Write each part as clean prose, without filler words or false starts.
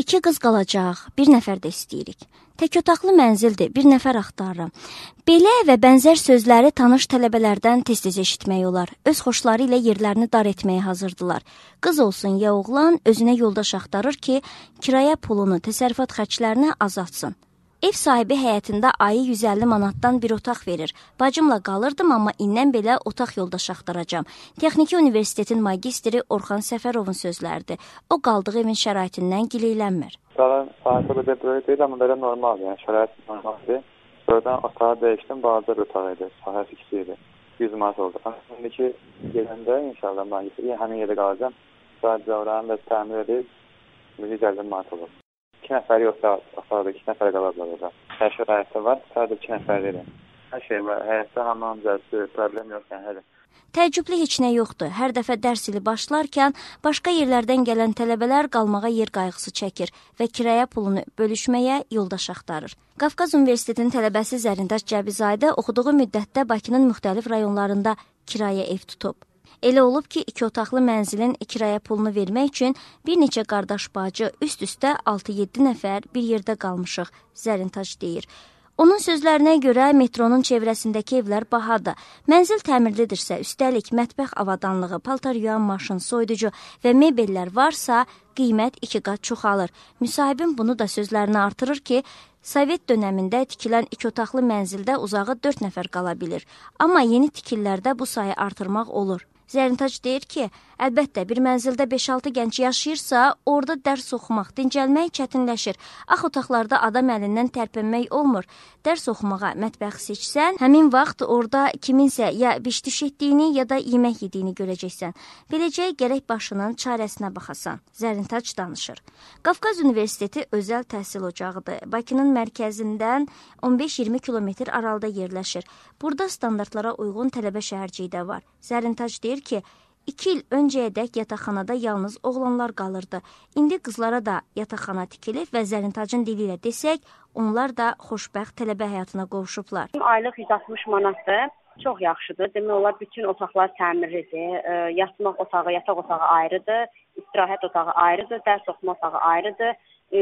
2 qız qalacaq, 1 nəfər də istəyirik. Tək otaqlı mənzildir, 1 nəfər axtarıram. Belə və bənzər sözləri tanış tələbələrdən tez-tez eşitmək olar. Öz xoşları ilə yerlərini dar etməyə hazırdılar. Qız olsun ya oğlan özünə yoldaş axtarır ki, kirayə pulunu, təsərrüfat xərclərini azaltsın. Ev sahibi həyətində ayı 150 manatdan bir otaq verir. Bacımla qalırdım, amma indən belə otaq yoldaş axtaracam. Texniki Universitetin magistri Orxan Səfərovun sözləridir. O qaldığı evin şəraitindən gileylənmir. Sahibi belə böyük deyil, amma belə normal, yəni şərait normaldir. Oradan otağı dəyişdim, balaca bir otaq idi, sahəsi kiçik idi. 100 manat oldu. İndiki gələndə inşallah magistri həmin yerdə qalacam. Sadəcə oranı da təmir edib 150 manat olur. 2 nəfər yoxsa otaqda 2 nəfər qalablar orada. Hər şey həyətdə var, sadəcə 2 nəfərdir. Hər şey var, həyətdə hamam cəzsi, problem yox yəni hələ. Təəccüblü heç nə yoxdur. Hər dəfə dərs ili başlarkən başqa yerlərdən gələn tələbələr qalmağa yer qayğısı çəkir və kirayə pulunu bölüşməyə yoldaş axtarır. Qafqaz Universitetinin tələbəsi Zərindaş Cəbizadə oxuduğu müddətdə Bakının müxtəlif rayonlarında kirayə ev tutub. Elə olub ki, 2 otaqlı mənzilin kirayə pulunu vermək üçün bir neçə qardaş bacı üst-üstə 6-7 nəfər bir yerdə qalmışıq, Zərindaş deyir. Onun sözlərinə görə metronun çevrəsindəki evlər bahadır. Mənzil təmirlidirsə, üstəlik mətbəx avadanlığı, paltar yuyan maşın, soyuducu və mebellər varsa, qiymət 2 qat çoxalır. Müsahibin bunu da sözlərini artırır ki, Sovet dönəmində tikilən 2 otaqlı mənzildə uzağı 4 nəfər qala bilir. Amma yeni tikillərdə bu sayı artırmaq olur. Zərintac deyir ki, əlbəttə bir mənzildə 5-6 gənc yaşayırsa, orada dərs oxumaq, dincəlmək çətinləşir. Ax otaqlarda adam əlindən tərpənmək olmur. Dərs oxumağa mətbəx seçsən, həmin vaxt orada kiminsə ya biş-düş etdiyini ya da yemək yediyini görəcəksən. Beləcə gərək başının çarəsinə baxasan. Zərintac danışır. Qafqaz Universiteti özəl təhsil ocağıdır. Bakının mərkəzindən 15-20 kilometr aralıda yerləşir. Burada standartlara uyğun tələbə şəhərciyi də var. Zərintac deyir ki, 2 il öncəyədək yataqxanada yalnız oğlanlar qalırdı. İndi qızlara da yataqxana tikilib və Zərintacın dili ilə desək, onlar da xoşbəxt tələbə həyatına qovuşublar. Aylıq 160 manatdır. Çox yaxşıdır. Demək olar bütün otaqlar təmirlidir. Yatmaq otağı, yataq otağı ayrıdır. İstirahət otağı ayrıdır. Dərs oxuma otağı ayrıdır.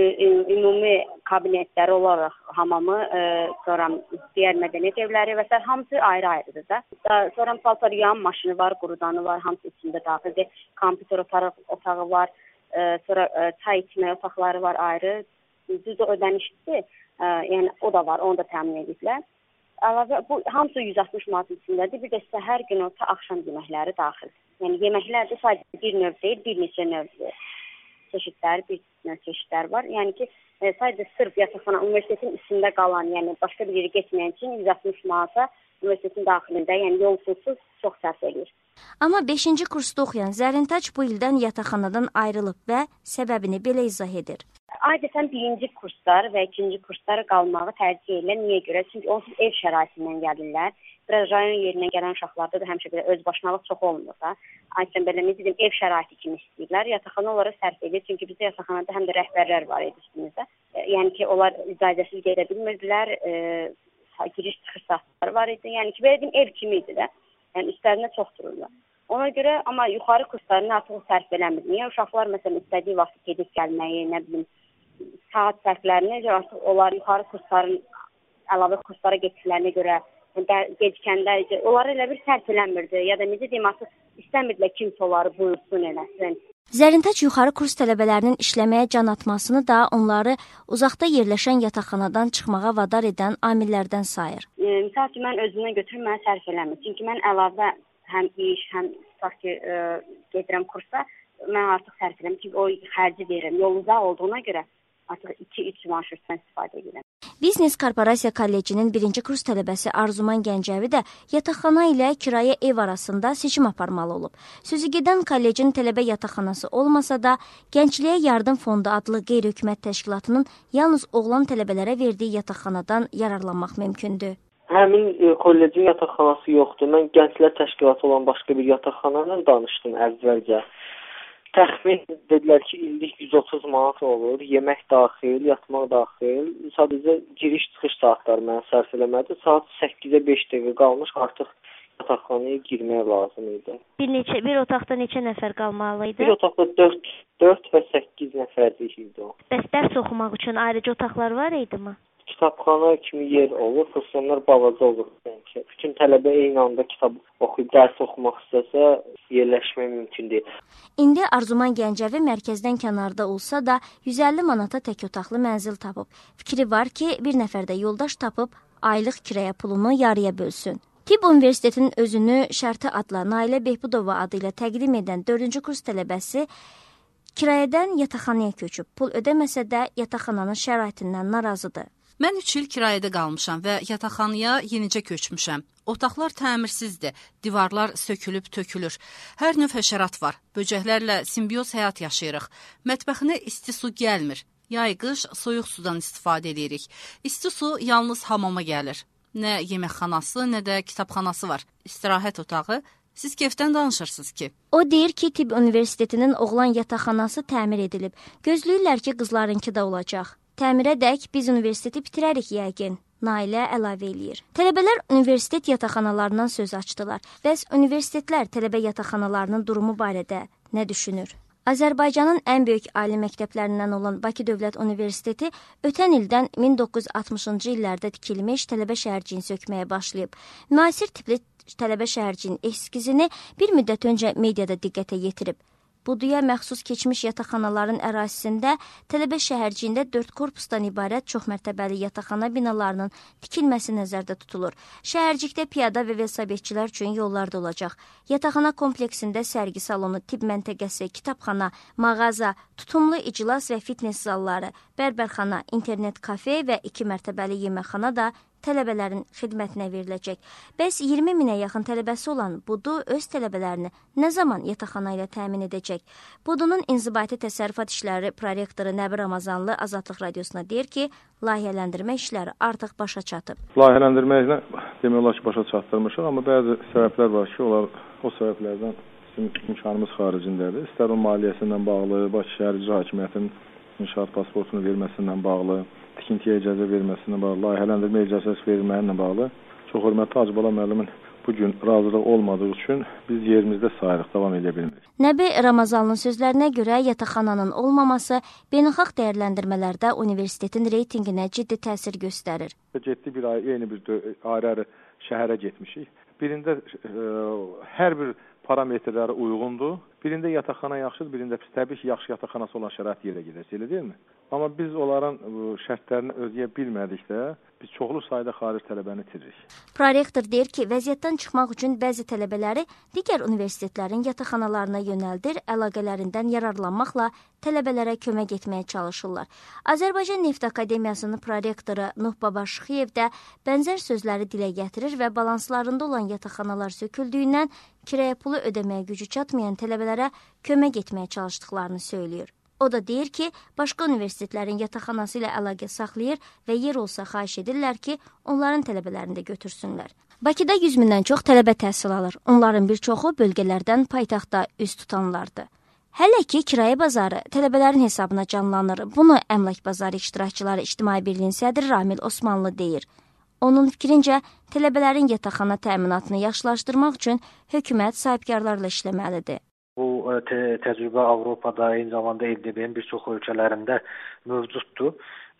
Ümumi kabinetləri olaraq hamamı, sonra digər mədəniyyət evləri və s. hamısı ayrı-ayrıdır da. Sonra paltar yuyan maşını var, qurudanı var, hamısı içində daxildir. Kompüter otağı var, sonra çay içmək otaqları var ayrı. Düzdür ödənişdir, yəni o da var, onu da təmin ediblər. Əlavə, bu hamısı 160 manat içindədir. Bir də səhər gün orta axşam yeməkləri daxil. Yəni yeməklər də sadəcə bir növ deyil, bir neçə növdür. Çeşidlər, bir çeşidlər var. Yəni ki, sadəcə sırf yataqxana universitetin üstündə qalan, yəni başqa bir yeri getməyən üçün 160 manata universitetin daxilində, yəni yolsuzsuz çox sərf edir. Amma 5-ci kursda oxuyan Zərintac bu ildən yataqxanadan ayrılıb və səbəbini belə izah edir. Adətən 1-ci kurslar və 2-ci kurslar qalmağı tərcih edirlər. Niyə görə? Çünki onsuz ev şəraitindən gəlirlər. Biraz rayon yerindən gələn uşaqlarda da həmişə belə özbaşınalıq çox olmur da. Aysən belə dedim, ev şəraiti kimi istəyirlər. Yataqxana onlara sərf edir. Çünki bizdə yataqxanada həm də rəhbərlər var idi üstümüzdə. Yəni ki, onlar icazəsiz gedə bilmirdilər. Giriş-çıxış saatları var idi. Yəni ki, belə dedim, ev kimi idi də. Yəni üstlərində çox dururlar. Ona görə amma yuxarı kurslarını artıq sərf eləmir. Niyə? Uşaqlar məsələn istədiyi vaxt gedib gəlməyi, nə bilim, saat sərflərinə görə artıq onlar yuxarı kursların əlavə kurslara getdiklərinə görə gecikəndə onları elə bir sərf eləmirdi. Ya da necə deyim, artıq istəmirdilər kimsə onları buyursun eləsin. Zərintac yuxarı kurs tələbələrinin işləməyə can atmasını da onları uzaqda yerləşən yataqxanadan çıxmağa vadar edən amillərdən sayır. Misal ki, mən özümdən götürüb mənə sərf eləmir. Çünki mən əlavə həm iş, həm tutaq ki, gedirəm kursa, mən artıq sərf eləmir. Çünki o xərci verirəm. Yol uzaq olduğuna görə artıq 2-3 marşrutdan istifadə edirəm. Biznes Korporasiya Kollecinin 1-ci kurs tələbəsi Arzuman Gəncəvi də yataqxana ilə kirayə ev arasında seçim aparmalı olub. Sözü gedən kollecin tələbə yataqxanası olmasa da, Gəncliyə Yardım Fondu adlı qeyri-hökumət təşkilatının yalnız oğlan tələbələrə verdiyi yataqxanadan yararlanmaq mümkündür. Həmin kollecin yataqxanası yoxdur. Mən Gənclər Təşkilatı olan başqa bir yataqxanayla danışdım əvvəlcə. Təxmin dedilər ki, illik 130 manat olur, yemək daxil, yatmaq daxil. Sadəcə giriş-çıxış saatları mənə sərf eləmədi. Saat 8-ə 5 dəqiqə qalmış, artıq yataqxanaya girmək lazım idi. Bir otaqda neçə nəfər qalmalı idi? Bir otaqda 4 və 8 nəfərlik idi o. Bəs dərs oxumaq üçün ayrıca otaqlar var idimi? Kitabxana kimi yer olur, kurslar balaca olur. Yəni bütün tələbə eyni anda kitab oxuyub dərs oxumaq istəsə yerləşmək mümkün deyil. İndi Arzuman Gəncəvi mərkəzdən kənarda olsa da 150 manata tək otaqlı mənzil tapıb. Fikri var ki, bir nəfər də yoldaş tapıb aylıq kirayə pulunu yarıya bölsün. Tibb Universitetinin özünü Şərti adla Nailə Behbudova adı ilə təqdim edən 4-cü kurs tələbəsi kirayədən yataqxanaya köçüb. Pul ödəməsə də yataqxananın şəraitindən narazıdır. Mən 3 il kirayədə qalmışam və yataqxanaya yenicə köçmüşəm. Otaqlar təmirsizdir, divarlar sökülüb tökülür. Hər növ həşərat var, böcəklərlə simbiyoz həyat yaşayırıq. Mətbəxinə isti su gəlmir. Yay-qış soyuq sudan istifadə edirik. İsti su yalnız hamama gəlir. Nə yeməkxanası, nə də kitabxanası var. İstirahət otağı. Siz kefdən danışırsınız ki. O deyir ki, Tibb Universitetinin oğlan yataqxanası təmir edilib. Gözləyirlər ki, qızlarınki də olacaq. Təmirədək biz universiteti bitirərik yəqin. Nailə əlavə eləyir. Tələbələr universitet yataqxanalarından söz açdılar. Bəs universitetlər tələbə yataqxanalarının durumu barədə nə düşünür? Azərbaycanın ən böyük ali məktəblərindən olan Bakı Dövlət Universiteti ötən ildən 1960-cı illərdə tikilmiş tələbə şəhərciyini sökməyə başlayıb. Müasir tipli tələbə şəhərciyinin eskizini bir müddət öncə mediada diqqətə yetirib. Buduya məxsus keçmiş yataqxanaların ərazisində tələbə şəhərciyində 4 korpusdan ibarət çoxmərtəbəli yataqxana binalarının tikilməsi nəzərdə tutulur. Şəhərcikdə piyada və velosipedçilər üçün yollar da olacaq. Yataqxana kompleksində sərgi salonu, tibb məntəqəsi, kitabxana, mağaza, tutumlu iclas və fitness zalları, bərbərxana, internet kafe və 2 mərtəbəli yeməkxana da tələbələrin xidmətinə veriləcək. Bəs 20 minə yaxın tələbəsi olan Budu öz tələbələrini nə zaman yataqxana ilə təmin edəcək? Budunun İnzibati Təsərrüfat İşləri prorektoru Nəbi Ramazanlı Azadlıq Radiosuna deyir ki, layihələndirmə işləri artıq başa çatıb. Layihələndirməklə demək olar ki, başa çatdırmışıq, amma bəzi səbəblər var ki, o səbəblərdən bizim imkanımız xaricindədir. İstər o maliyyəsindən bağlı, Bakı Şəhər İcra Hakimiyyətinin inşaat pasportunu verməsindən bağlı, tikintiyə icazə verməsindən bağlı, layihələndirmə icazəsi verilməyinlə bağlı. Çox hörmətli Hacıbala müəllimin bugün razılıq olmadığı üçün biz yerimizdə sayırıq, davam edə bilmirik. Nəbi Ramazanlının sözlərinə görə yataqxananın olmaması beynəlxalq dəyərləndirmələrdə universitetin reytinginə ciddi təsir göstərir. Getdi bir ay, yeni bir ayrı şəhərə getmişik. Birində hər bir parametrləri uyğundur. Birində yataqxana yaxşıdır, birində pis. Təbii ki, yaxşı yataqxanası olan şərait yerə gedəcək, elə deyilmi? Amma biz onların şərtlərini ödəyə bilmədikdə biz çoxlu sayda xaric tələbəni itiririk. Prorektor deyir ki, vəziyyətdən çıxmaq üçün bəzi tələbələri digər universitetlərin yataqxanalarına yönəldir, əlaqələrindən yararlanmaqla tələbələrə kömək etməyə çalışırlar. Azərbaycan Neft Akademiyasının prorektoru Nuh Babaşıxiyev də bənzər sözləri dilə gətirir və balanslarında olan yataqxanalar söküldüyündən kirayə pulu ödəməyə gücü çatmayan tələbələrə kömək etməyə çalışdıqlarını söylüyor. O da deyir ki, başqa universitetlərin yataqxanası ilə əlaqə saxlayır və yer olsa xahiş edirlər ki, onların tələbələrini də götürsünlər. Bakıda 100 mindən çox tələbə təhsil alır. Onların bir çoxu bölgələrdən paytaxtda üz tutanlardır. Hələ ki, kirayə bazarı tələbələrin hesabına canlanır. Bunu Əmlak Bazarı İştirakçıları İctimai Birliyin sədri Ramil Osmanlı deyir. Onun fikrincə, tələbələrin yataqxana təminatını yaxşılaşdırmaq üçün hökumət sahibkarlarla işləməlidir. Bu təcrübə Avropada, eyni zamanda EDB-nin bir çox ölkələrində mövcuddur.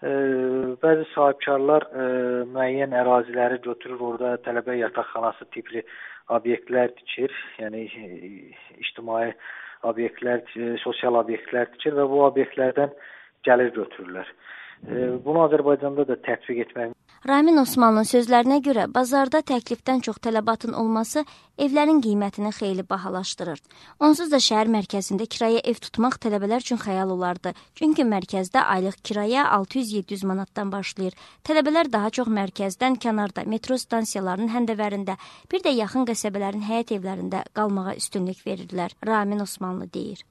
Bəzi sahibkarlar müəyyən əraziləri götürür, orada tələbə yataqxanası tipli obyektlər tikir, yəni ictimai obyektlər, sosial obyektlər tikir və bu obyektlərdən gəlir götürürlər. Bunu Azərbaycanda da tətbiq etmək. Ramin Osmanlının sözlərinə görə bazarda təklifdən çox tələbatın olması evlərin qiymətini xeyli bahalaşdırır. Onsuz da şəhər mərkəzində kirayə ev tutmaq tələbələr üçün xəyal olardı. Çünki mərkəzdə aylıq kirayə 600-700 manatdan başlayır. Tələbələr daha çox mərkəzdən kənarda, metro stansiyalarının həndəvərində, bir də yaxın qəsəbələrin həyət evlərində qalmağa üstünlük verirlər. Ramin Osmanlı deyir.